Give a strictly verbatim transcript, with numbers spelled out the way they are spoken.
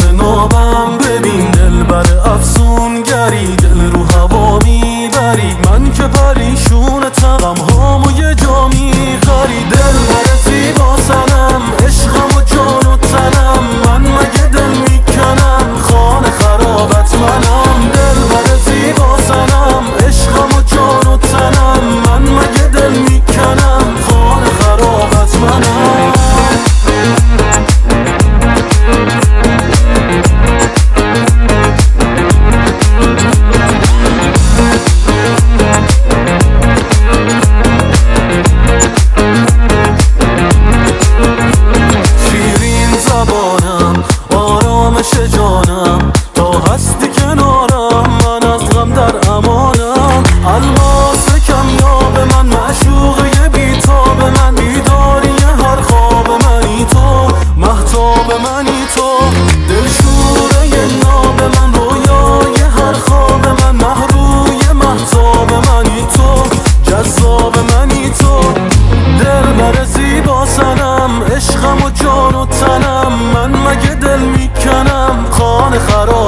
لباس نابم ببین دلبر افسونگری، دل رو هوا میبری، من که پریشونتم غمهامو یه جا میخری. دلبر زیبا سنم، عشقم و جان و تنم، من مگه دل میکنم خانه خرابت منم. دلبر زیبا سنم، عشقم و جان و تنم، من مگه دل میکنم خانه خرابت منم. جانم تا هستی کنارم، من از غم در امانم. الماس کمیاب من، معشوقه بیتاب من، بیداری هر خواب منی تو، مهتاب منی تو. دلشوره ناب من، رویای هر خواب من، محروی مهتاب منی تو، جذاب منی تو. دلبر زیبا سنم، عشقم و جان و تنم، من مگه دل میکنم خانه خراب